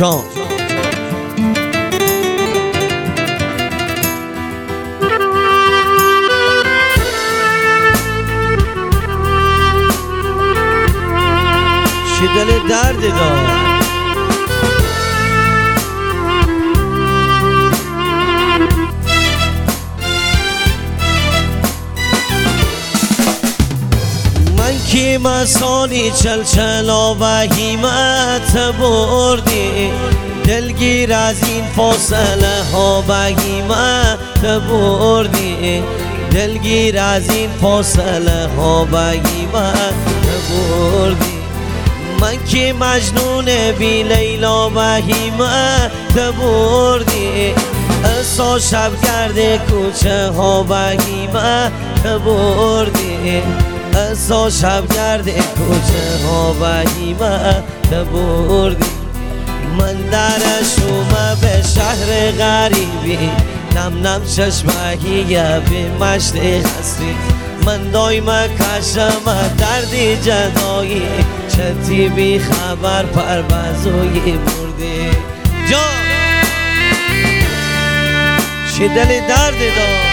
جان چه دل درد دار کی مسالی چلچلا و هیمت بردی دلگیر از این فاصله ها و هیمت بردی دلگیر از این فاصله ها و هیمت بردی من کی مجنون بی لیلا و هیمت بردی اسا شبگرد کوچه ها و هیمت بردی اسا شبگرد کوچه ها و هیمت بردی من درشوم به شهر غریبی نم نم چشمهیه به مشت حسری من دایم کشم دردی جدایی چتی بی خبر پروازوی بردی جان چه دل درد دار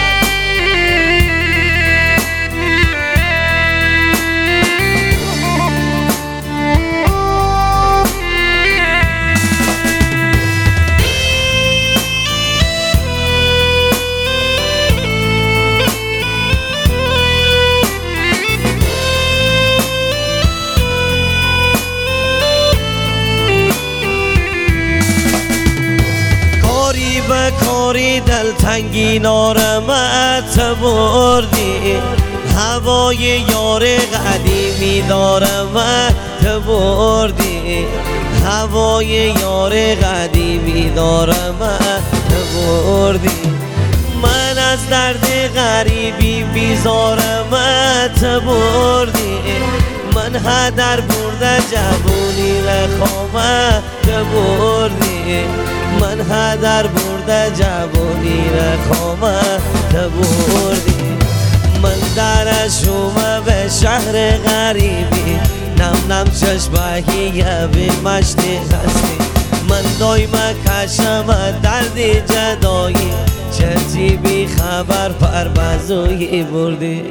کاری دلتنگی نارمت بردی هوای یار قدیمی دارمت بردی هوای یار قدیمی دارمت بردی من از درد غریبی بیزارمت بردی من هدر برده جوونی رخامت بردی من هدر برده جوانی رخامت بردی من درشوم به شهر غریبی نم نم چشمهیه به مشت هستی من دایم کشم دردی جدایی چتی بی خبر پروازوی بردی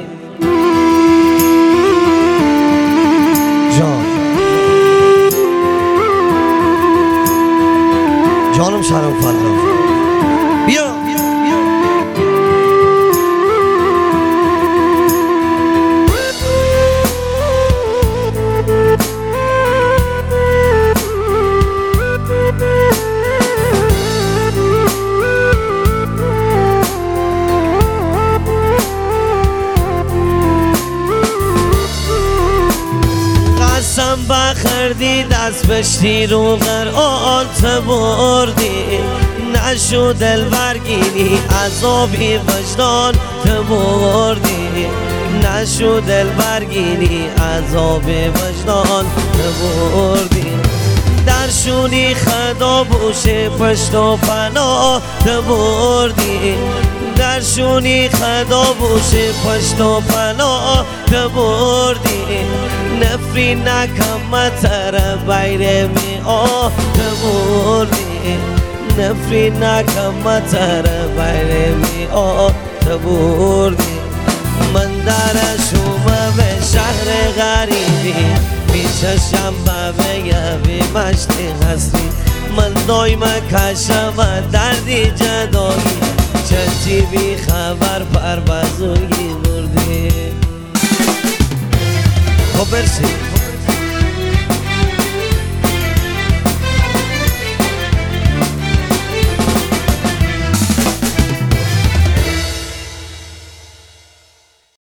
جان جانم شرم فضا بیا قسم بخردی دست بشتی رو قرآت بردی نشو دل برگینی عذابی وجدان بردی نشو دل برگینی عذاب وجدان بردی درشونی خدا بوشه پشت و پناه بردی درشونی خدا بوشه پشت و پناه بردی نفری نکم تر بیر می آه بردی نفری نکم تر بیر می آه بردی من درشوم به شهر غریبی میچشم بی مشتی هستی من دایم کشم دردی جدایی چتی بی خبر پروازوی بردی خب برسی